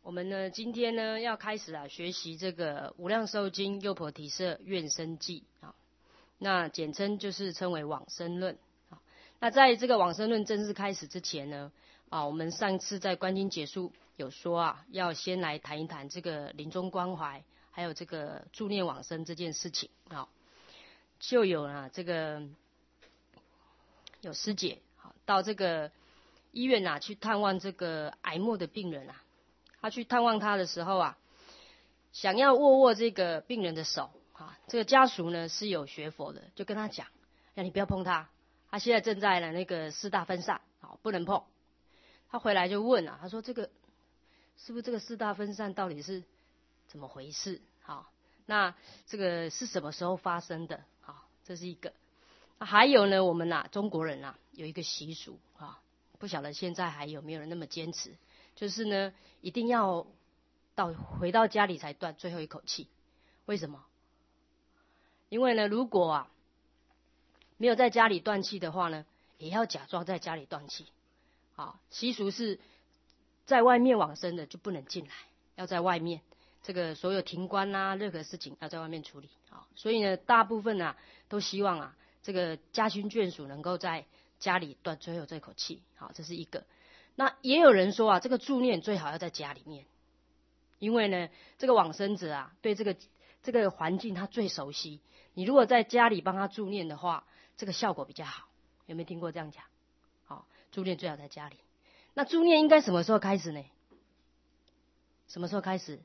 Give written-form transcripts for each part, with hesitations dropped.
我们呢今天呢要开始学习这个无量寿经右菩提舍愿生记啊，那简称就是称为往生论啊。那在这个往生论正式开始之前呢我们上次在观经结束有说要先来谈一谈这个临终关怀，还有这个助念往生这件事情啊。就有这个有师姐到这个医院去探望这个癌末的病人他去探望他的时候想要握这个病人的手这个家属呢是有学佛的，就跟他讲，你不要碰他，他现在正在那个四大分散不能碰。他回来就问他说这个是不是这个四大分散到底是怎么回事？那这个是什么时候发生的？这是一个。还有呢，我们中国人有一个习俗不晓得现在还有没有人那么坚持，就是呢一定要回到家里才断最后一口气。为什么？因为呢如果没有在家里断气的话呢，也要假装在家里断气。习俗是在外面往生的就不能进来，要在外面，这个所有停关任何事情要在外面处理。所以呢大部分都希望这个家亲眷属能够在家里断最后这口气。这是一个。那也有人说这个助念最好要在家里面，因为呢这个往生者对这个环境他最熟悉，你如果在家里帮他助念的话，这个效果比较好。有没有听过这样讲？助念最好在家里。那助念应该什么时候开始呢？什么时候开始？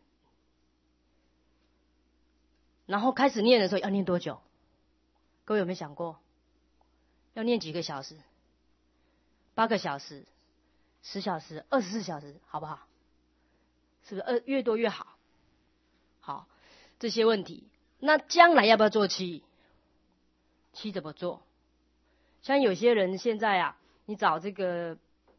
然后开始念的时候要念多久？各位有没有想过？要念几个小时？8个小时、10小时、24小时，好不好？是不是越多越好？好，这些问题。那将来要不要做七？七怎么做？像有些人现在你找这个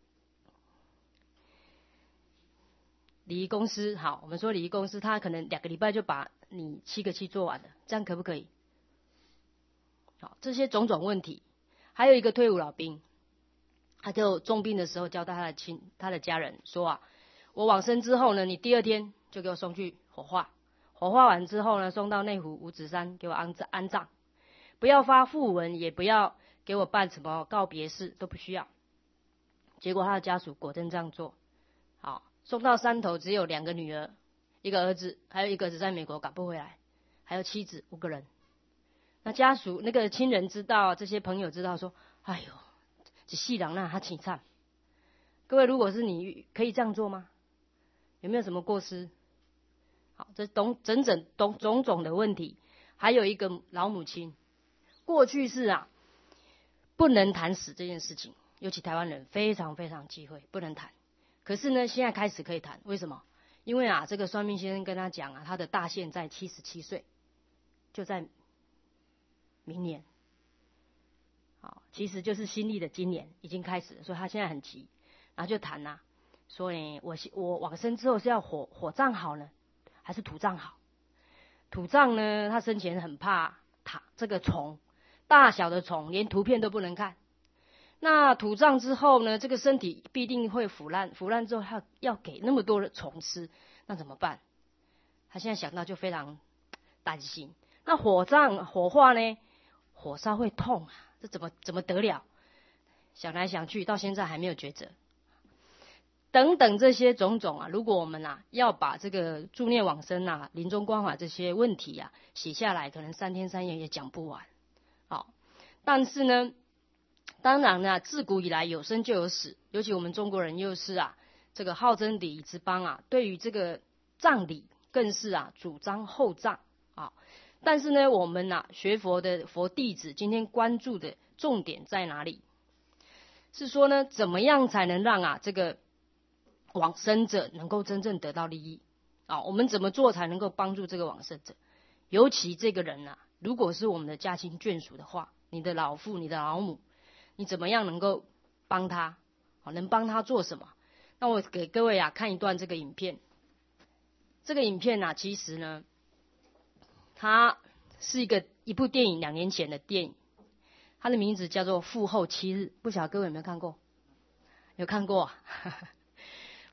礼仪公司，我们说礼仪公司，他可能2个礼拜就把你7个七做完了，这样可不可以？这些种种问题。还有一个退伍老兵，他就重病的时候交代他的家人说我往生之后呢，你第2天就给我送去火化，火化完之后呢，送到内湖五指山给我安葬，不要发讣文，也不要给我办什么告别式，都不需要。结果他的家属果真这样做。送到山头只有2个女儿，1个儿子，还有1个儿子在美国赶不回来，还有妻子，5个人。那家属那个亲人知道，这些朋友知道说，哎呦，这细人他凄惨。各位，如果是你，可以这样做吗？有没有什么过失？这种种的问题。还有一个老母亲，过去是不能谈死这件事情，尤其台湾人非常非常忌讳，不能谈。可是呢现在开始可以谈。为什么？因为这个算命先生跟他讲他的大限在77岁，就在明年。其实就是新历的今年已经开始了，所以他现在很急。然后就谈说我往生之后是要火葬好呢，还是土葬好？土葬呢，他生前很怕这个虫，大小的虫连图片都不能看。那土葬之后呢，这个身体必定会腐烂，腐烂之后要给那么多的虫吃，那怎么办？他现在想到就非常担心。那火化呢，火烧会痛这怎么得了？想来想去，到现在还没有抉择。等等这些种种如果我们要把这个助念往生临终关怀这些问题写下来，可能3天3夜也讲不完。但是呢，当然自古以来有生就有死，尤其我们中国人又是这个好争礼仪之邦对于这个葬礼更是主张厚葬但是呢，我们学佛的佛弟子今天关注的重点在哪里？是说呢，怎么样才能让这个往生者能够真正得到利益我们怎么做才能够帮助这个往生者？尤其这个人如果是我们的家亲眷属的话，你的老父、你的老母，你怎么样能够帮他？能帮他做什么？那我给各位看一段这个影片。这个影片其实呢，它是一部电影，2年前的电影，它的名字叫做《父后7日》，不晓得各位有没有看过？有看过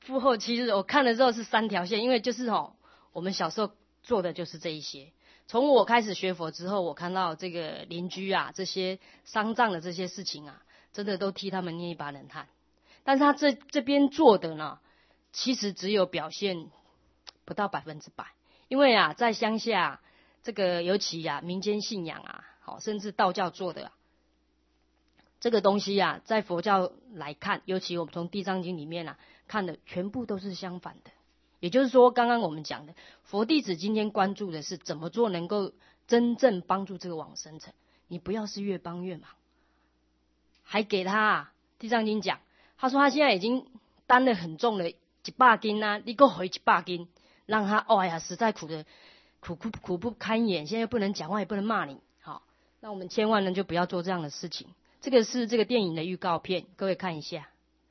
父后七日，我看了之后是3条线，因为就是我们小时候做的就是这一些。从我开始学佛之后，我看到这个邻居啊，这些丧葬的这些事情啊，真的都替他们捏一把冷汗。但是他这边做的呢，其实只有表现不到100%，因为啊，在乡下这个尤其啊民间信仰啊，甚至道教做的这个东西啊，在佛教来看，尤其我们从地藏经里面啊看的，全部都是相反的。也就是说，刚刚我们讲的，佛弟子今天关注的是怎么做能够真正帮助这个往生者，你不要是越帮越忙，还给他地藏经讲，他说他现在已经担得很重了，100斤啊，你给我回100斤，让他哎呀，实在苦不堪言，现在又不能讲话，也不能骂你，好，那我们千万人就不要做这样的事情。这个是这个电影的预告片，各位看一下。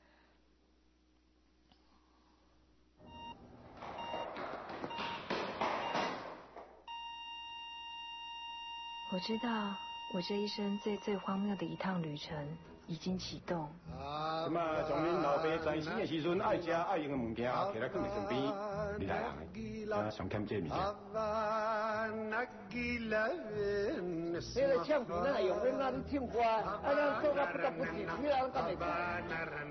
我知道，我这一生最荒谬的一趟旅程已经启动。 咁啊，从恁老爸在世的时阵，爱食爱用的物件，摕来放在床边，你来行上欠这物件。 你个唱片咱系用恁咱唱歌，咱做到不得不行，你人敢袂管？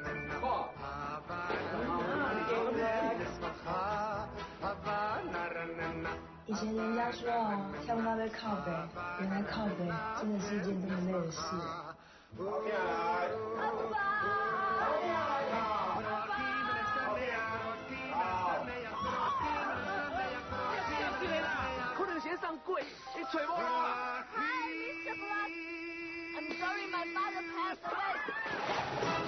以前人家说跳到被靠北，原来靠北真的是一件这么累的事。 可能先上鬼，你找我啦。I'm sorry, my father passed away.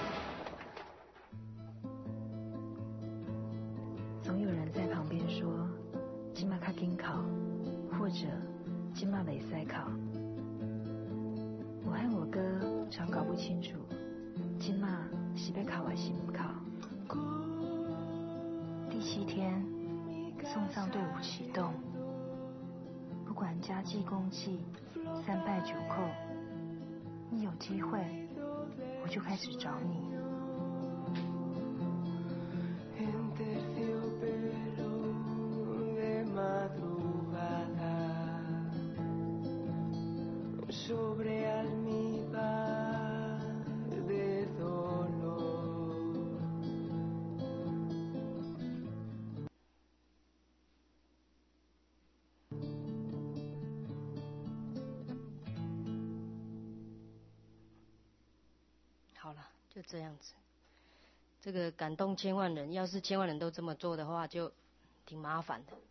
总有人在旁边说，今嘛较紧考，或者今嘛没塞考。我和我哥常搞不清楚，今嘛是被考还是不考。第7天，送葬队伍启动，不管家祭公祭、3拜9叩，一有机会我就开始找你。 好了，就这样子。这个感动千万人，要是千万人都这么做的话，就挺麻烦的。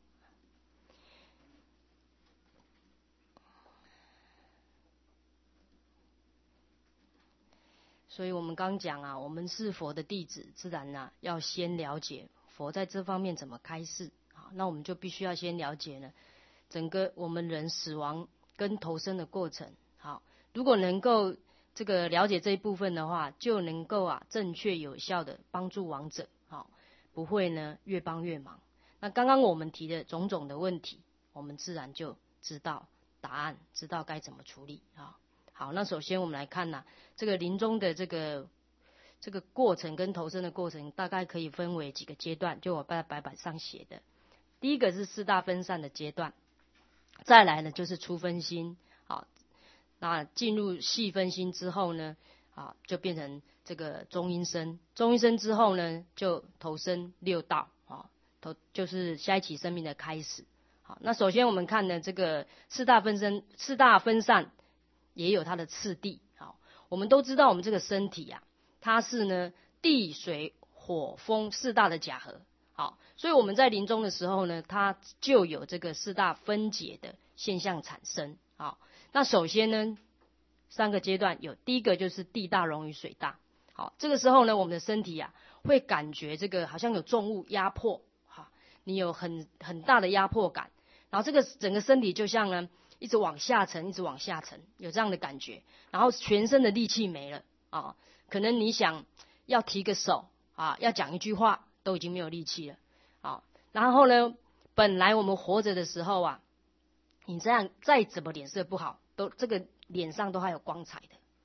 所以我们刚讲啊，我们是佛的弟子，自然啊要先了解佛在这方面怎么开示啊。那我们就必须要先了解呢，整个我们人死亡跟投生的过程。好，如果能够这个了解这一部分的话，就能够啊正确有效的帮助亡者，好，不会呢越帮越忙。那刚刚我们提的种种的问题，我们自然就知道答案，知道该怎么处理啊。好，那首先我们来看呐，这个临终的这个过程跟投生的过程，大概可以分为几个阶段，就我在白板上写的。第一个是4大分散的阶段，再来呢就是初分心，好，那进入细分心之后呢，就变成这个中阴身，中阴身之后呢，就投生6道，就是下一期生命的开始。好，那首先我们看呢，这个4大分散也有它的次第。好，我们都知道我们这个身体啊，它是呢地水火风4大的假合。好，所以我们在临终的时候呢，它就有这个4大分解的现象产生。好，那首先呢，3个阶段有，第一个就是地大溶于水大。好，这个时候呢，我们的身体啊会感觉这个好像有重物压迫，好，你有很大的压迫感，然后这个整个身体就像呢一直往下沉，一直往下沉，有这样的感觉，然后全身的力气没了啊，可能你想要提个手啊，要讲一句话都已经没有力气了，好，然后呢，本来我们活着的时候啊，你这样再怎么脸色不好，都这个脸上都还有光彩的，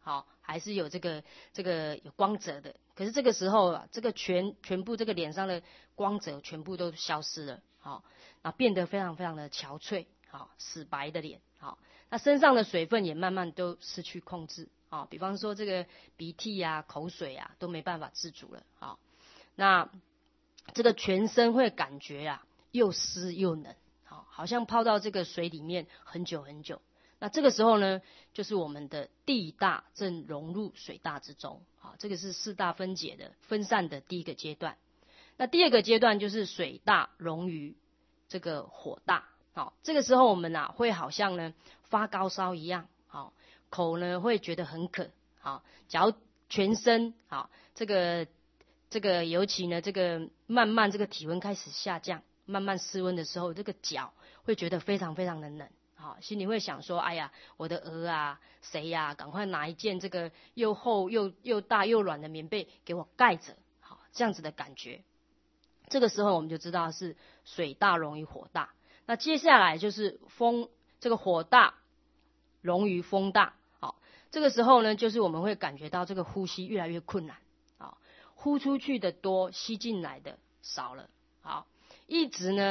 好，还是有这个有光泽的。可是这个时候啊，这个全部这个脸上的光泽全部都消失了，好，那变得非常非常的憔悴，好，死白的脸，好，那身上的水分也慢慢都失去控制，好，比方说这个鼻涕啊、口水啊都没办法自主了，好，那这个全身会感觉啊又湿又冷，好，好像泡到这个水里面很久很久。那这个时候呢，就是我们的地大正融入水大之中，好，这个是四大分解的分散的第一个阶段。那第二个阶段就是水大溶于这个火大，好，这个时候我们啊会好像呢发高烧一样，好，口呢会觉得很渴，好，只要全身好，这个尤其呢这个慢慢这个体温开始下降，慢慢失温的时候，这个脚会觉得非常非常的冷。好，心里会想说，哎呀，我的鹅啊，谁呀，赶快拿一件这个又厚又大又软的棉被给我盖着，好，这样子的感觉。这个时候我们就知道是水大溶于火大。那接下来就是这个火大溶于风大，好，这个时候呢，就是我们会感觉到这个呼吸越来越困难，好，呼出去的多，吸进来的少了，好，一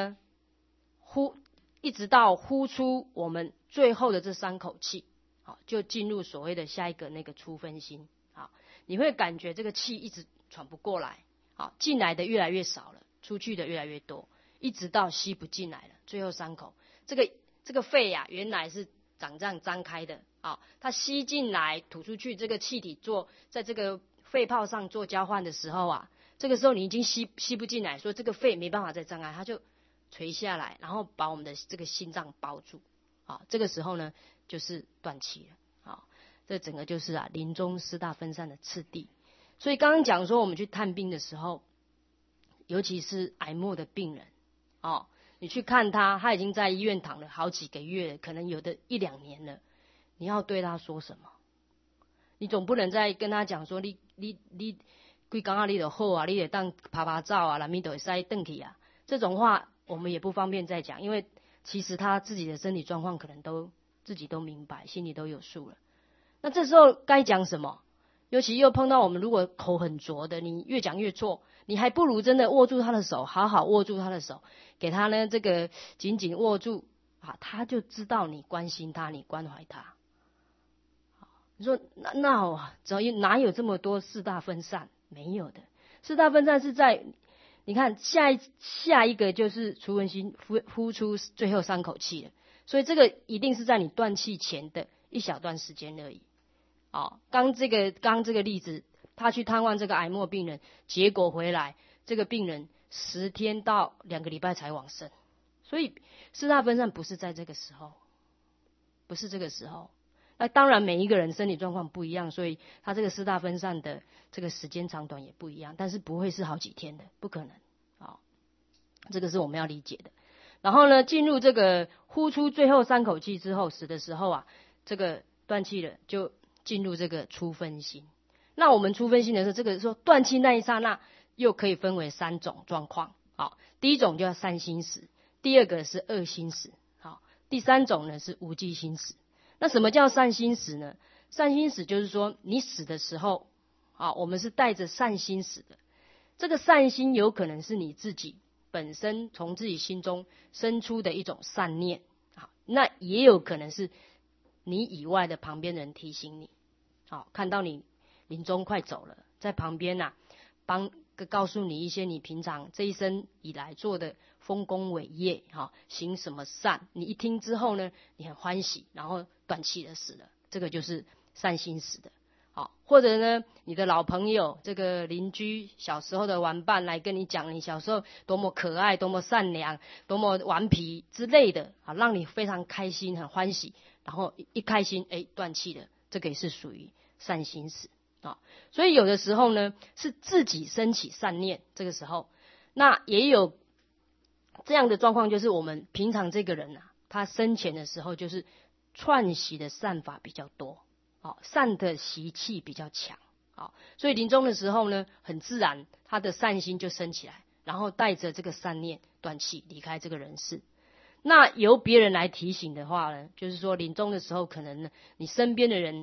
直到呼出我们最后的这3口气，好，就进入所谓的下一个那个出分心，好，你会感觉这个气一直喘不过来，好，进来的越来越少了，出去的越来越多，一直到吸不进来了，最后3口，这个肺呀，原来是长这样张开的，好，它吸进来吐出去，这个气体在这个肺泡上做交换的时候啊，这个时候你已经吸不进来，所以这个肺没办法再张开，它就垂下来，然后把我们的这个心脏包住，好，这个时候呢就是断气了，好，这整个就是临终4大分散的次第。所以刚刚讲说我们去探病的时候，尤其是癌末的病人，哦，你去看他已经在医院躺了好几个月，可能有的1-2年了，你要对他说什么？你总不能再跟他讲说你规工啊你就好啊，你就当爬爬照啊，然后你就会使回去啊，这种话我们也不方便再讲，因为其实他自己的身体状况可能自己都明白，心里都有数了。那这时候该讲什么？尤其又碰到我们如果口很拙的，你越讲越错，你还不如真的握住他的手，好好握住他的手，给他呢这个紧紧握住啊，他就知道你关心他，你关怀他。你说哪有这么多4大分散？没有的，4大分散是在你看下一个就是出分心，呼出最后3口气了，所以这个一定是在你断气前的一小段时间而已。哦，刚这个例子，他去探望这个癌末病人，结果回来这个病人10天到2个礼拜才往生，所以4大分散不是在这个时候，不是这个时候。那当然每一个人身体状况不一样，所以他这个4大分散的这个时间长短也不一样，但是不会是好几天的，不可能。好，这个是我们要理解的。然后呢，进入这个呼出最后3口气之后，死的时候啊，这个断气了，就进入这个出分心。那我们出分心的时候，这个说断气那一刹那，又可以分为3种状况。好，第一种叫善心死，第二个是恶心死，好，第3种呢是无记心死。那什么叫善心死呢？善心死就是说你死的时候，啊，我们是带着善心死的。这个善心有可能是你自己本身从自己心中生出的一种善念，好，那也有可能是你以外的旁边人提醒你，好，看到你临终快走了，在旁边告诉你一些你平常这一生以来做的丰功伟业，行什么善，你一听之后呢，你很欢喜，然后断气了死了，这个就是善心死的。好，或者呢，你的老朋友，这个邻居，小时候的玩伴来跟你讲你小时候多么可爱，多么善良，多么顽皮之类的，啊，让你非常开心，很欢喜，然后一开心，断气了，这个也是属于善心死。所以有的时候呢，是自己升起善念，这个时候，那也有这样的状况，就是我们平常这个人啊，他生前的时候就是串习的善法比较多，善的习气比较强，所以临终的时候呢，很自然他的善心就升起来，然后带着这个善念断气离开这个人世。那由别人来提醒的话呢，就是说临终的时候，可能呢你身边的人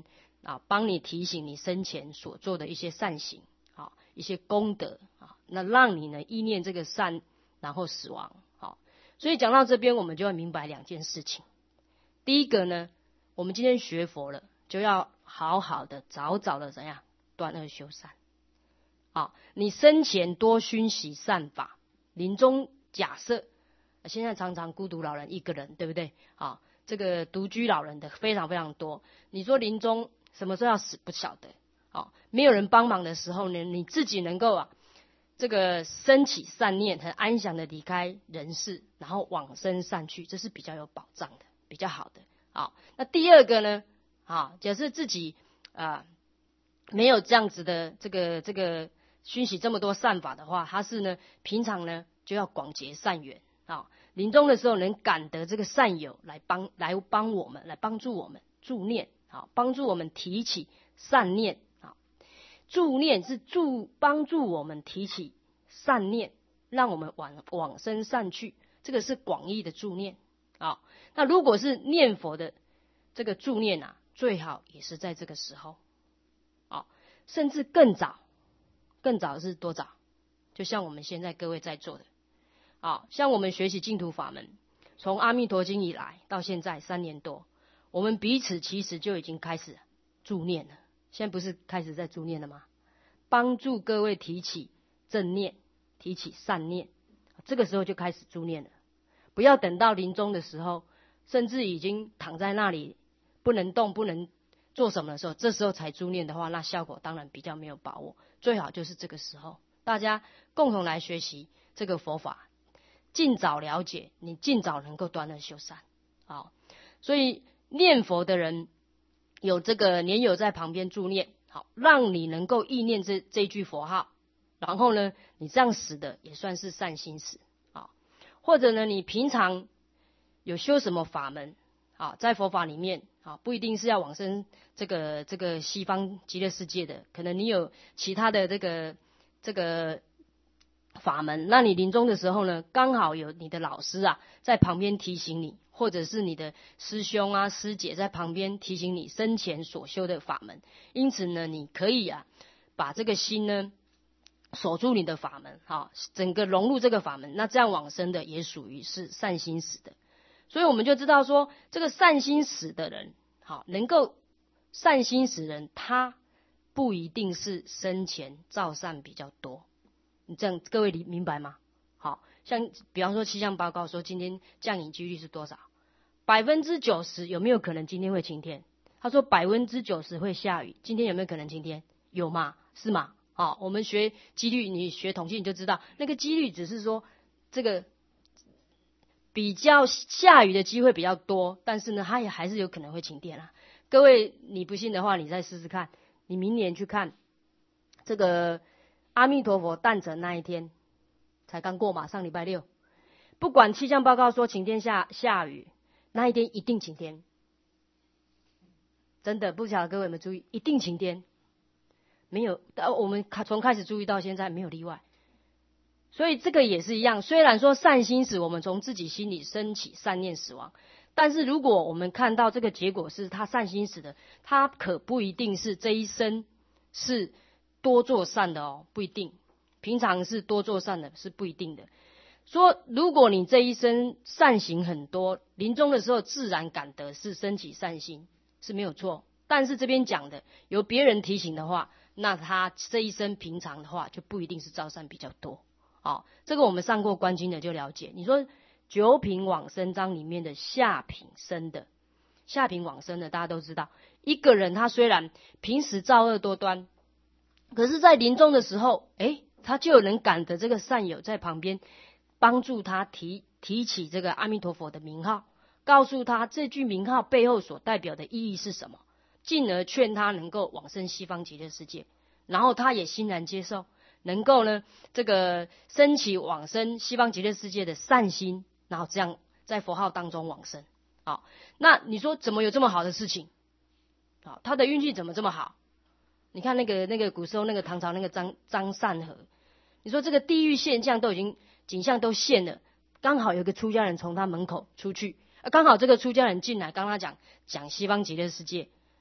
啊，帮你提醒你生前所做的一些善行啊，一些功德啊，那让你呢意念这个善，然后死亡。好，所以讲到这边，我们就要明白2件事情。第一个呢，我们今天学佛了，就要好好的早早的怎样断恶修善。好，你生前多熏习善法，临终假设现在常常孤独老人一个人，对不对？好，这个独居老人的非常非常多。你说临终什么时候要死不晓得，好，没有人帮忙的时候呢，你自己能够这个升起善念，很安详的离开人世，然后往生善趣，这是比较有保障的，比较好的。好，那第二个呢，好，假设自己没有这样子的这个熏习这么多善法的话，他是呢平常呢就要广结善缘啊，临终的时候能感得这个善友来帮我们，来帮助我们助念，好，帮助我们提起善念啊，助念是帮助我们提起善念，让我们往生善趣，这个是广义的助念啊。那如果是念佛的这个助念啊，最好也是在这个时候啊，甚至更早是多早？就像我们现在各位在做的啊，像我们学习净土法门，从阿弥陀经以来到现在3年多，我们彼此其实就已经开始助念了。现在不是开始在助念了吗？帮助各位提起正念，提起善念，这个时候就开始助念了。不要等到临终的时候，甚至已经躺在那里不能动不能做什么的时候，这时候才助念的话，那效果当然比较没有把握。最好就是这个时候，大家共同来学习这个佛法，尽早了解，你尽早能够断恶修善。好，所以念佛的人有这个年友在旁边助念，好，让你能够意念这句佛号，然后呢，你这样死的也算是善心死。好，或者呢，你平常有修什么法门，好，在佛法里面，好，不一定是要往生这个西方极乐世界的，可能你有其他的这个法门，那你临终的时候呢，刚好有你的老师在旁边提醒你，或者是你的师兄师姐在旁边提醒你生前所修的法门，因此呢，你可以把这个心呢守住你的法门，好，整个融入这个法门，那这样往生的也属于是善心死的。所以我们就知道说，这个善心死的人，好，能够善心死人，他不一定是生前造善比较多。你这样各位明白吗？好，像比方说气象报告说今天降雨几率是多少？90%有没有可能今天会晴天？他说90%会下雨，今天有没有可能晴天？有吗？是吗？好，我们学几率，你学统计你就知道，那个几率只是说这个比较下雨的机会比较多，但是呢，它也还是有可能会晴天啦。各位你不信的话，你再试试看，你明年去看这个阿弥陀佛诞辰那一天，才刚过嘛，上礼拜6，不管气象报告说晴天下雨，那一天一定晴天，真的不晓得各位有没有注意，一定晴天，没有，我们从开始注意到现在没有例外。所以这个也是一样，虽然说善心死，我们从自己心里升起善念死亡，但是如果我们看到这个结果是他善心死的，他可不一定是这一生是多做善的哦，不一定，平常是多做善的是不一定的。说如果你这一生善行很多，临终的时候自然感得是升起善心是没有错，但是这边讲的由别人提醒的话，那他这一生平常的话就不一定是造善比较多。好，这个我们上过观经的就了解。你说九品往生章里面的下品生的，下品往生的大家都知道，一个人他虽然平时造恶多端，可是在临终的时候，他就有人感得这个善友在旁边帮助他提起这个阿弥陀佛的名号，告诉他这句名号背后所代表的意义是什么，进而劝他能够往生西方极乐世界，然后他也欣然接受，能够呢这个升起往生西方极乐世界的善心，然后这样在佛号当中往生。好，那你说怎么有这么好的事情？好，他的运气怎么这么好？你看那个古时候那个唐朝那个张善和，你说这个地狱现象都已经景象都现了，刚好有一个出家人从他门口出去，刚好这个出家人进来跟他讲西方极乐世界，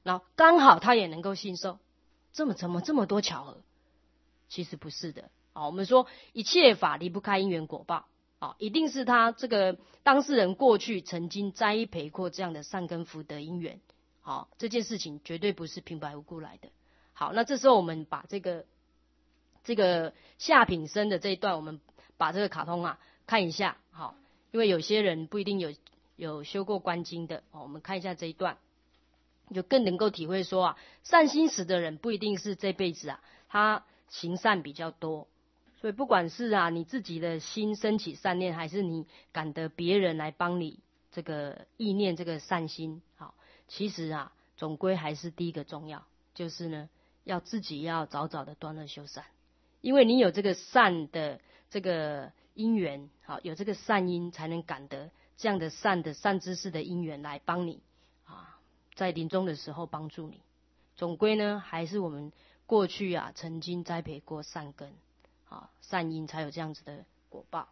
然后刚好他也能够信受，怎么这么多巧合？其实不是的。我们说一切法离不开因缘果报，一定是他这个当事人过去曾经栽培过这样的善根福德因缘。这件事情绝对不是平白无故来的。好，那这时候我们把这个下品生的这一段，我们把这个卡通看一下。好，因为有些人不一定有修过观经的，我们看一下这一段，就更能够体会说善心实的人不一定是这辈子他行善比较多。所以不管是你自己的心升起善念，还是你感得别人来帮你这个意念这个善心，好，其实总归还是第一个重要，就是呢要自己要早早的断恶修善。因为你有这个善的这个因缘，好，有这个善因，才能感得这样的善知识的因缘来帮你在临终的时候帮助你。总归呢还是我们过去曾经栽培过善根，善因，才有这样子的果报。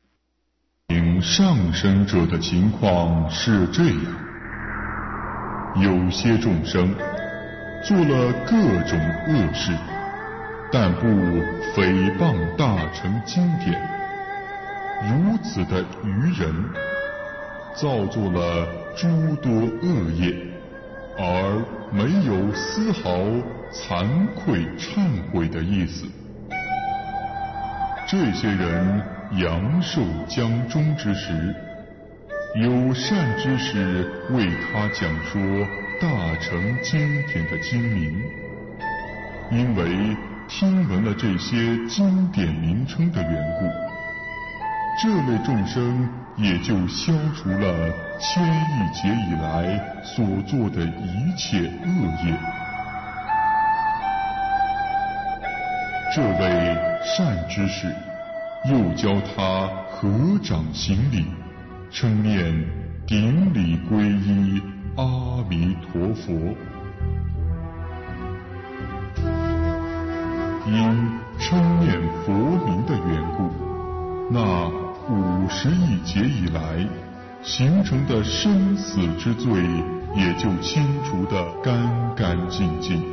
上升者的情况是这样：有些众生做了各种恶事，但不诽谤大乘经典，如此的愚人，造作了诸多恶业，而没有丝毫惭愧忏悔的意思。这些人阳寿将终之时，有善知识为他讲说大乘经典的经名，因为听闻了这些经典名称的缘故，这类众生也就消除了千亿劫以来所做的一切恶业。这位善知识又教他合掌行礼，称念顶礼皈依阿弥陀佛。因称念佛名的缘故，那50亿劫以来形成的生死之罪也就清除得干干净净。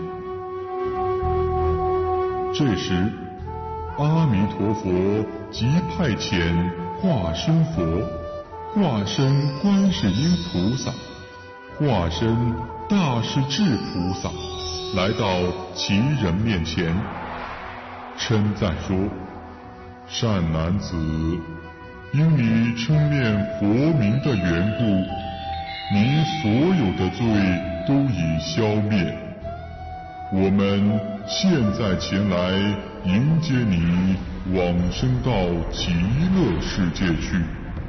这时阿弥陀佛即派遣化身佛、化身观世音菩萨、化身大势至菩萨来到其人面前，称赞说：善男子，因你称念佛名的缘故，你所有的罪都已消灭。我们现在前来迎接你往生到极乐世界去。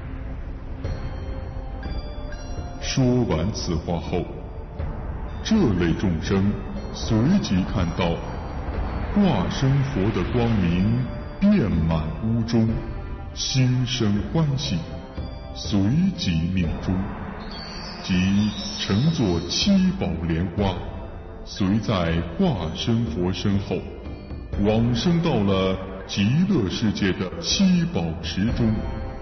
说完此话后，这类众生随即看到化身佛的光明遍满屋中，心生欢喜，随即命终，即乘坐七宝莲花，随在化身佛身后，往生到了极乐世界的七宝池中。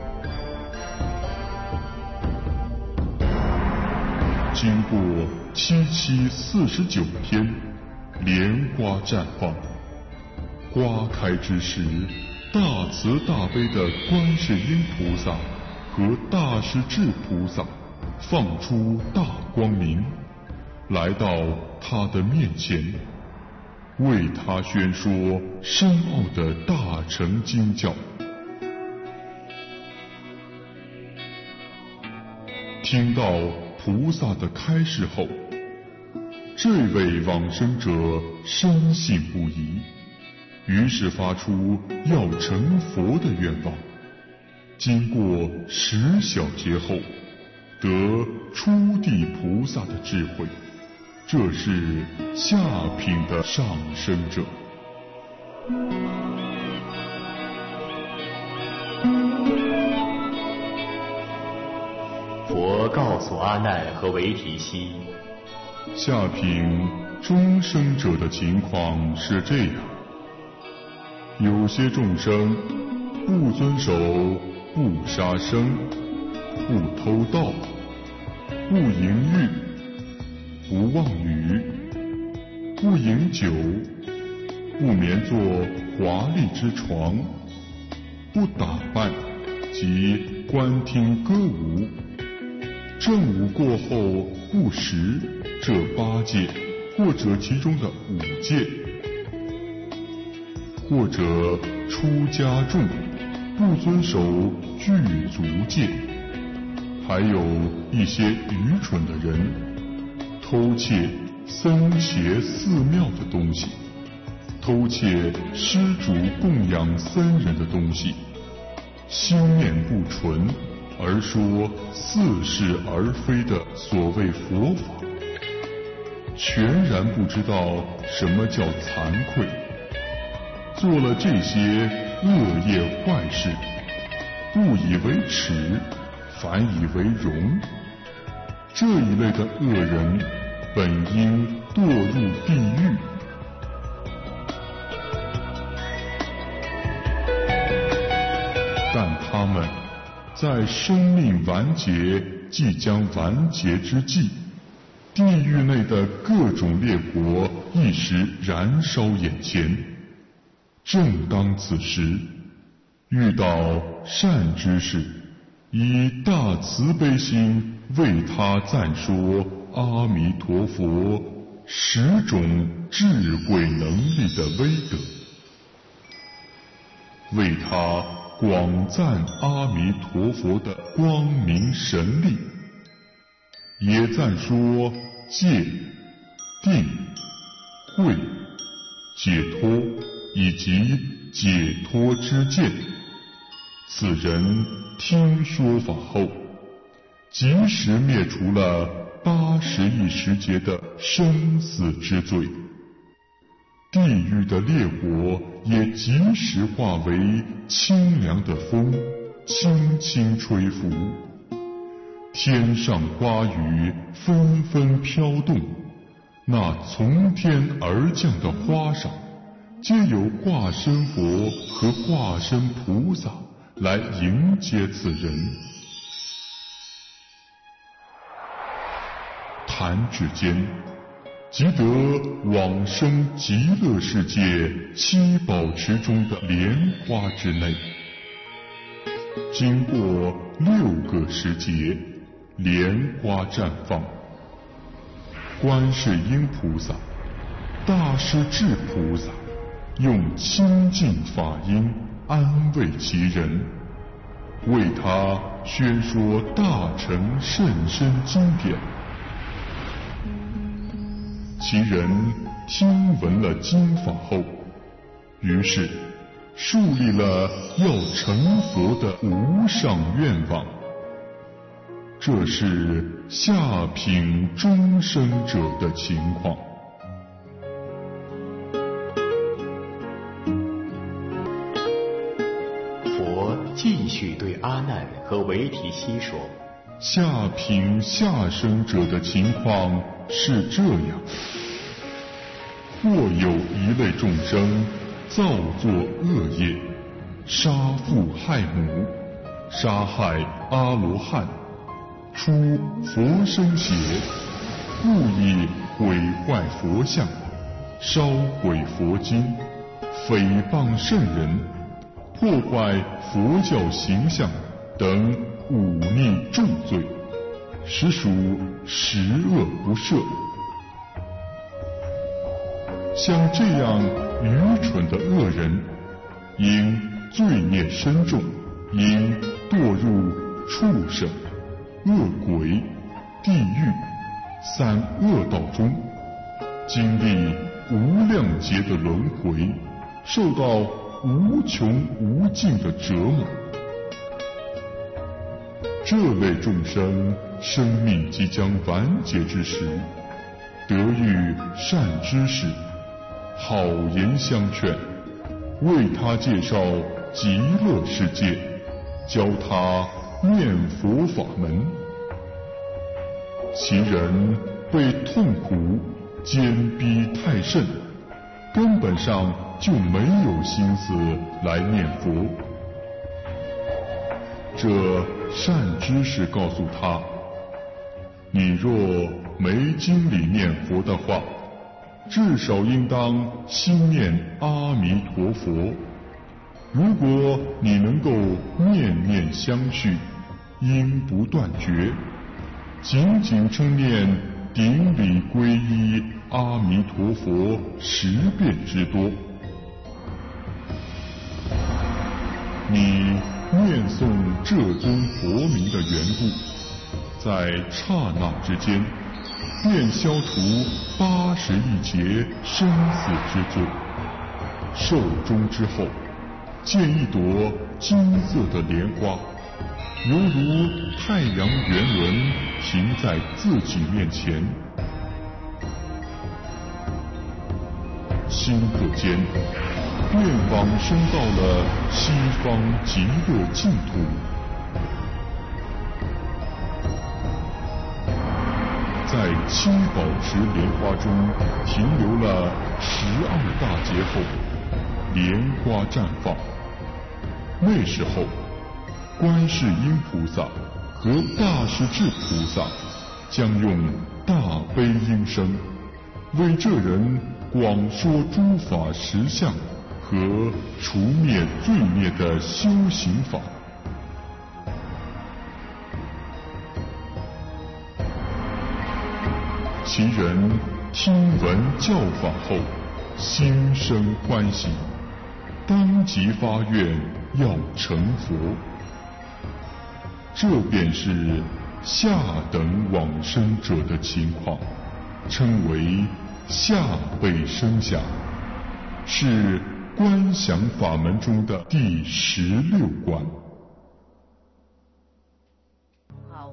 经过749天，莲花绽放，花开之时，大慈大悲的观世音菩萨和大势至菩萨放出大光明，来到他的面前，为他宣说深奥的大乘经教。听到菩萨的开示后，这位往生者深信不疑，于是发出要成佛的愿望。经过10小劫后，得初地菩萨的智慧，这是下品的上生者。 佛告诉阿难和维提悉， 下品中生者的情况是这样：有些众生不遵守不杀生、不偷盗、不淫欲， 不妄语，不饮酒，不眠作华丽之床，不打扮及观听歌舞。正午过后不食这8戒，或者其中的5戒，或者出家众不遵守具足戒，还有一些愚蠢的人偷窃僧伽寺庙的东西，偷窃施主供养僧人的东西，心念不纯，而说似是而非的所谓佛法，全然不知道什么叫惭愧，做了这些恶业坏事，不以为耻，反以为荣。这一类的恶人，本应堕入地狱。但他们在生命完结即将完结之际，地狱内的各种烈火一时燃烧眼前。正当此时，遇到善知识，以大慈悲心为他赞说阿弥陀佛10种智慧能力的威德，为他广赞阿弥陀佛的光明神力，也赞说戒、定、慧、解脱以及解脱之见。此人听说法后，即时灭除了80亿时节的生死之罪，地狱的烈火也即时化为清凉的风，轻轻吹拂，天上花雨纷纷飘动，那从天而降的花上，皆有化身佛和化身菩萨来迎接此人。弹指间，即得往生极乐世界7宝池中的莲花之内。经过6个时节，莲花绽放，观世音菩萨、大势至菩萨用清净法音安慰其人，为他宣说大乘甚深经典。其人听闻了经法后，于是树立了要成佛的无上愿望。这是下品终生者的情况。 佛继续对阿难和维提西说， 下品下生者的情况是这样：或有一类众生造作恶业，杀父害母，杀害阿罗汉，出佛身邪，故意毁坏佛像，烧毁佛经，诽谤圣人，破坏佛教形象等忤逆重罪，实属10恶不赦。像这样愚蠢的恶人，因罪孽深重，因堕入畜生、恶鬼、地狱3恶道中，经历无量劫的轮回，受到无穷无尽的折磨。这类众生生命即将完结之时，得遇善知识，好言相劝，为他介绍极乐世界，教他念佛法门。其人被痛苦坚逼太甚，根本上就没有心思来念佛。这善知识告诉他， 你若没经里念佛的话，至少应当心念阿弥陀佛。如果你能够念念相续，因不断绝，仅仅称念顶礼皈依阿弥陀佛10遍之多，你念诵这尊佛名的缘故，在刹那之间便消除80亿劫生死之罪。寿终之后，见一朵金色的莲花，犹如太阳圆轮停在自己面前，顷刻间便往生到了西方极乐净土。在七宝池莲花中停留了12大劫后，莲花绽放。那时候，观世音菩萨和大势至菩萨将用大悲音声，为这人广说诸法实相和除灭罪孽的修行法。其人听闻教法后，心生欢喜，当即发愿要成佛。这便是下等往生者的情况，称为下辈生想，是观想法门中的第16关。 好，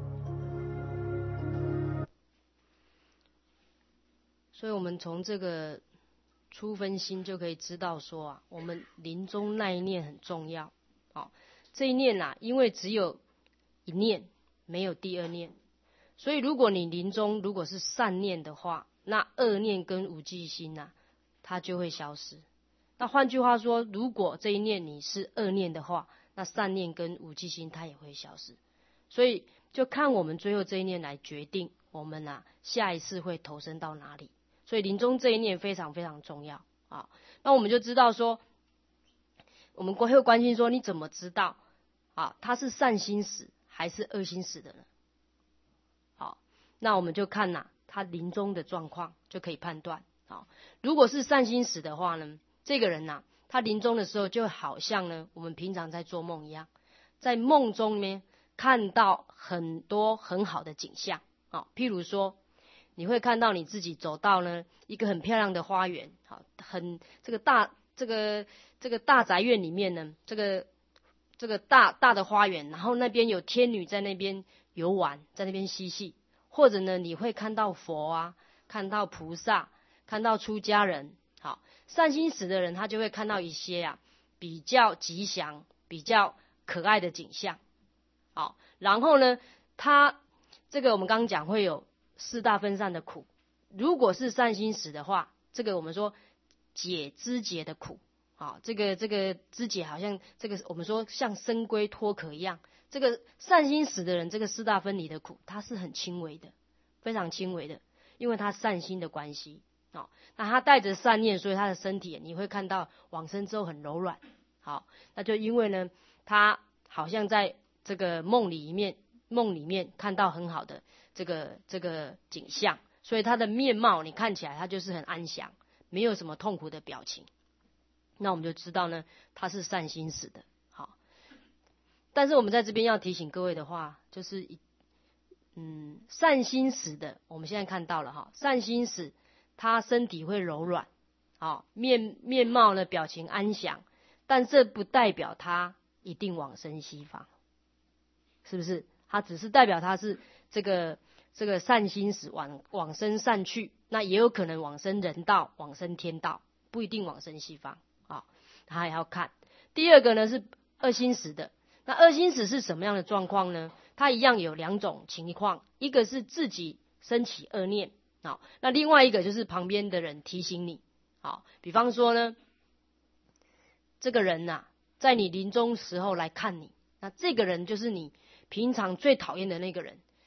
所以我们从这个初分心就可以知道说啊，我们临终那一念很重要。好，这一念啊，因为只有一念，没有第二念，所以如果你临终如果是善念的话，那恶念跟无记心啊，它就会消失。那换句话说，如果这一念你是恶念的话，那善念跟无记心它也会消失。所以就看我们最后这一念来决定我们啊下一次会投生到哪里。所以临终这一念非常非常重要啊。那我们就知道说，我们会关心说，你怎么知道啊他是善心死还是恶心死的呢？好，那我们就看他临终的状况就可以判断。好，如果是善心死的话呢，这个人他临终的时候就好像呢我们平常在做梦一样，在梦中呢看到很多很好的景象。好，譬如说你会看到你自己走到呢一个很漂亮的花园，好，这个大宅院里面呢，这个大的花园，然后那边有天女在那边游玩，在那边嬉戏，或者呢你会看到佛啊，看到菩萨，看到出家人。好，善心死的人他就会看到一些比较吉祥、比较可爱的景象。好，然后呢他这个我们刚刚讲会有4大分散的苦，如果是善心死的话，这个我们说解知节的苦。好，这个知节好像这个我们说像生龟脱壳一样，这个善心死的人，这个4大分离的苦，它是很轻微的，非常轻微的，因为他善心的关系。好，那他带着善念，所以他的身体你会看到往生之后很柔软。好，那就因为呢，他好像在这个梦里面看到很好的这个景象，所以他的面貌你看起来他就是很安详，没有什么痛苦的表情。那我们就知道呢，他是善心死的。好，但是我们在这边要提醒各位的话，就是善心死的，我们现在看到了善心死，他身体会柔软，面貌呢表情安详，但这不代表他一定往生西方，是不是？他只是代表他是这个善心死往生善趣，那也有可能往生人道、往生天道，不一定往生西方。他也要看。第二个呢是恶心死的，那恶心死是什么样的状况呢？它一样有2种情况，一个是自己升起恶念，那另外一个就是旁边的人提醒你。比方说呢，这个人在你临终时候来看你，那这个人就是你平常最讨厌的那个人，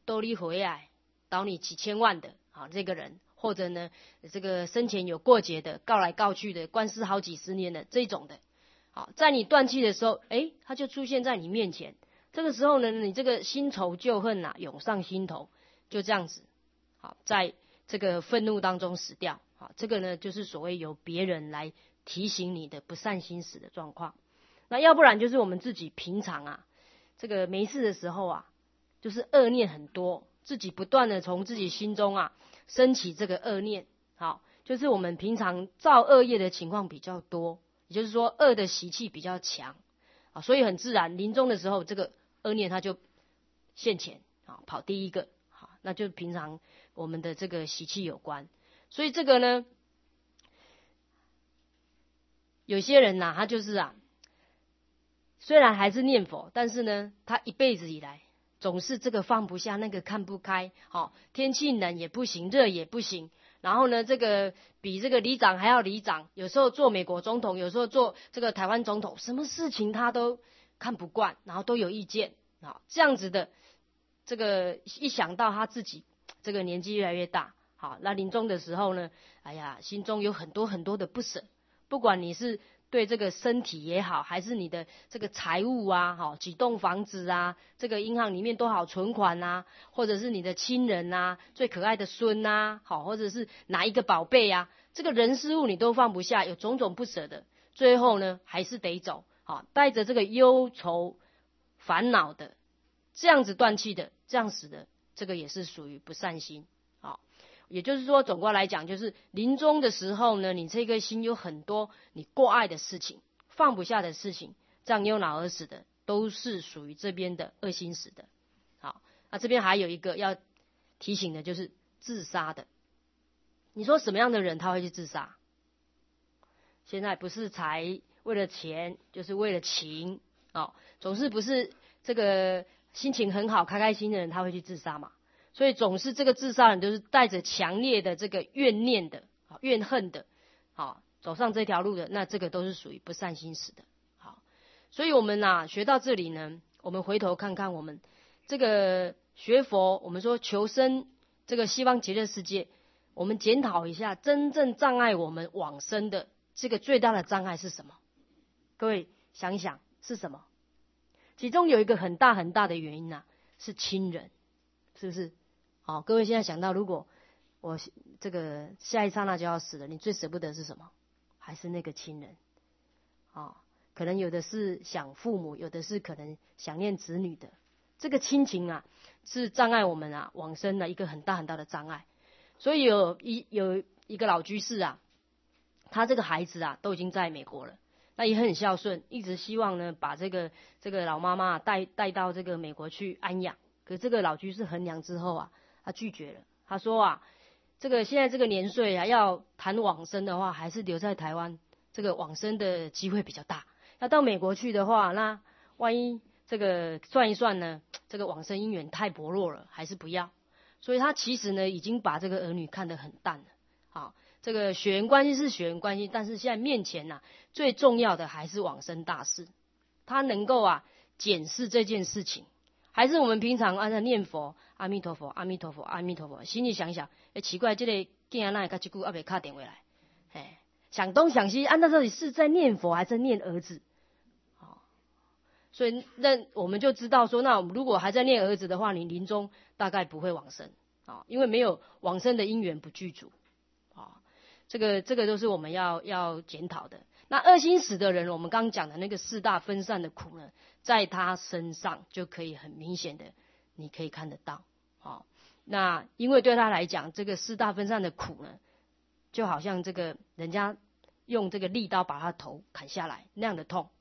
都你回来，倒你几千万的，好这个人，或者呢这个生前有过节的，告来告去的，官司好几十年的这种的，好，在你断气的时候，他就出现在你面前。这个时候呢，你这个新仇旧恨啊涌上心头，就这样子，好，在这个愤怒当中死掉。好，这个呢就是所谓由别人来提醒你的不善心死的状况。那要不然就是我们自己平常啊，这个没事的时候啊，就是恶念很多，自己不断的从自己心中啊升起这个恶念。好，就是我们平常造恶业的情况比较多，也就是说恶的习气比较强啊，所以很自然临终的时候，这个恶念它就现前啊，跑第一个。好，那就平常我们的这个习气有关。所以这个呢，有些人呐，他就是啊，虽然还是念佛，但是呢，他一辈子以来总是这个放不下，那个看不开。好，天气冷也不行，热也不行。然后呢，这个比这个里长还要里长，有时候做美国总统，有时候做这个台湾总统，什么事情他都看不惯，然后都有意见。好，这样子的，这个一想到他自己这个年纪越来越大。好，那临终的时候呢，哎呀，心中有很多很多的不舍，不管你是对这个身体也好，还是你的这个财物啊，好，几栋房子啊，这个银行里面多少存款啊，或者是你的亲人啊，最可爱的孙啊，好，或者是哪一个宝贝啊，这个人事物你都放不下，有种种不舍的，最后呢还是得走，好，带着这个忧愁烦恼的，这样子断气的，这样死的，这个也是属于不善心。也就是说，总括来讲，就是临终的时候呢，你这颗心有很多你过爱的事情，放不下的事情，这样忧恼而死的，都是属于这边的恶心死的。好，那这边还有一个要提醒的，就是自杀的。你说什么样的人他会去自杀？现在不是才为了钱，就是为了情，总是不是这个心情很好、开开心的人他会去自杀嘛？所以总是这个自杀人都是带着强烈的这个怨念的、怨恨的，好，走上这条路的，那这个都是属于不善心死的。好，所以我们学到这里呢，我们回头看看我们这个学佛，我们说求生这个西方极乐世界，我们检讨一下，真正障碍我们往生的这个最大的障碍是什么？各位想一想是什么？其中有一个很大很大的原因是亲人，是不是？好，各位现在想到，如果我这个下一刹那就要死了，你最舍不得是什么？还是那个亲人？可能有的是想父母，有的是可能想念子女的。这个亲情是障碍我们往生的一个很大很大的障碍。所以有一个老居士他这个孩子都已经在美国了，那也很孝顺，一直希望呢把这个老妈妈带到这个美国去安养。可这个老居士衡量之后他拒绝了。他说这个现在这个年岁要谈往生的话，还是留在台湾，这个往生的机会比较大。要到美国去的话，那万一这个算一算呢，这个往生因缘太薄弱了，还是不要。所以他其实呢，已经把这个儿女看得很淡了。好，这个血缘关系是血缘关系，但是现在面前最重要的还是往生大事。他能够检视这件事情。还是我们平常按照念佛，阿弥陀佛，阿弥陀佛，阿弥陀佛，心里想想，奇怪，这个囝仔哪会甲这句还没打电话来？想东想西，按照到底是在念佛还是在念儿子？所以那我们就知道说，那我们如果还在念儿子的话，你临终大概不会往生因为没有往生的因缘不具足这个都是我们要检讨的。那恶心死的人，我们刚刚讲的那个四大分散的苦呢，在他身上就可以很明显的，你可以看得到。那因为对他来讲，这个四大分散的苦呢，就好像这个人家用这个利刀把他头砍下来那样的痛。